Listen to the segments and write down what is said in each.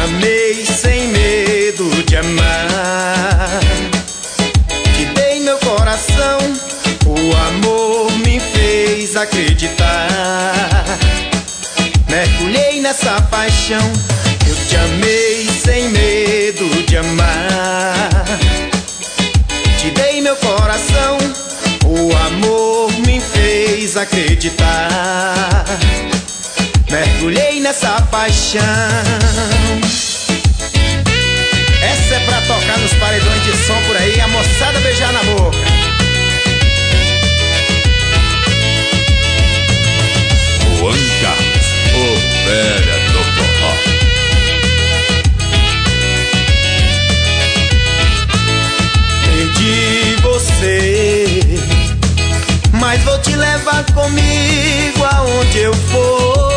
amei sem medo de amar. Te dei meu coração, o amor me fez acreditar. Mergulhei nessa paixão, eu te amei sem medo de amar. Te dei meu coração, o amor me fez acreditar. Mergulhei nessa paixão. Essa é pra tocar nos paredões de som por aí, a moçada beijar na boca. Juan Carlos, o velho do forró. Perdi você, mas vou te levar comigo aonde eu for.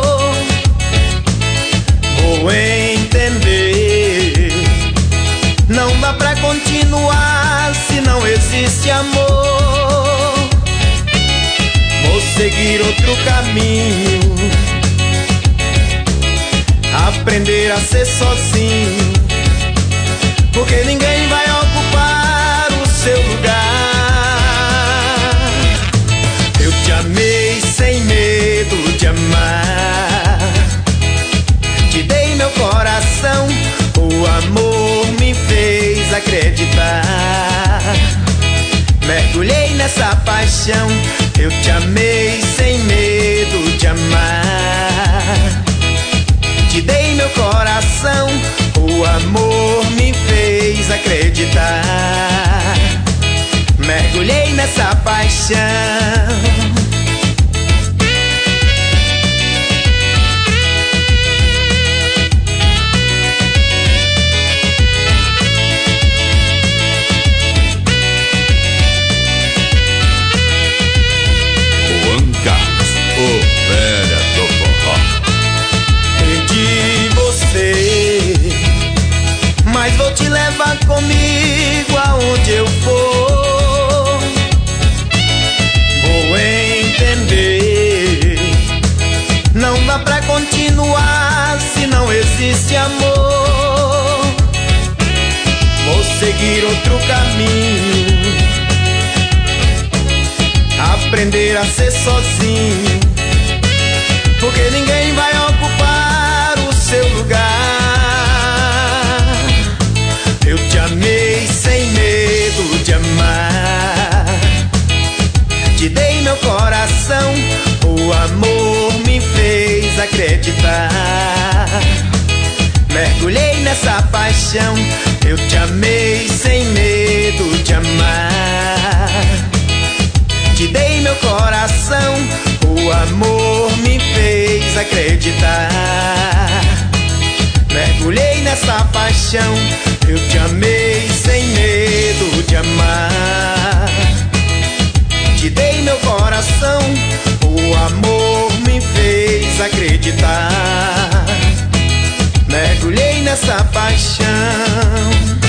Vou entender, não dá pra continuar se não existe amor. Vou seguir outro caminho, aprender a ser sozinho, porque ninguém vai ocupar o seu lugar. Eu te amei sem medo de amar. Te dei meu coração, o amor me fez acreditar. Mergulhei nessa paixão, eu te amei sem medo de amar. Te dei meu coração, o amor me fez acreditar. Mergulhei nessa paixão. O velho do forró. Perdi você, mas vou te levar comigo aonde eu for. Vou entender, não dá pra continuar se não existe amor. Vou seguir outro caminho, aprender a ser sozinho, porque ninguém vai ocupar o seu lugar. Eu te amei sem medo de amar. Te dei meu coração, o amor me fez acreditar. Mergulhei nessa paixão, eu te amei sem medo de amar. Te dei meu coração, o amor me fez acreditar. Mergulhei nessa paixão, eu te amei sem medo de amar. Te dei meu coração, o amor me fez acreditar. Mergulhei nessa paixão.